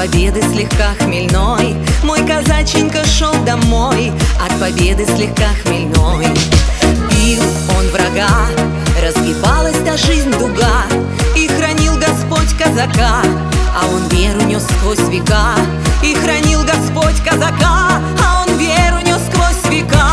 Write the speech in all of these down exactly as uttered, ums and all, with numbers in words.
победы слегка хмельной мой казаченька шел домой, от победы слегка хмельной. Бил он врага, разгибалась та жизнь дуга, и хранил Господь казака, а он веру нес сквозь века. И хранил Господь казака, а он веру нес сквозь века.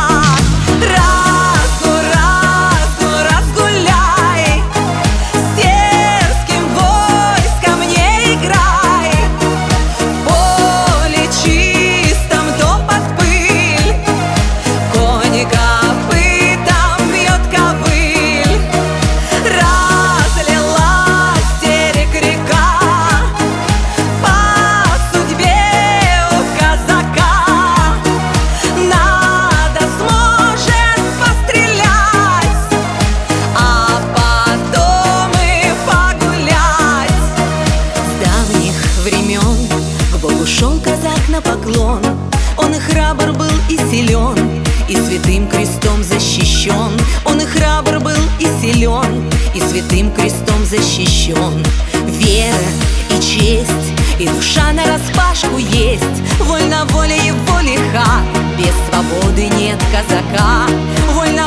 Шел казак на поклон, он и храбр был, и силен, и святым крестом защищен. Он и храбр был, и силен, и святым крестом защищен. Вера и честь, и душа нараспашку есть. Вольно воля его лиха, без свободы нет казака. Вольно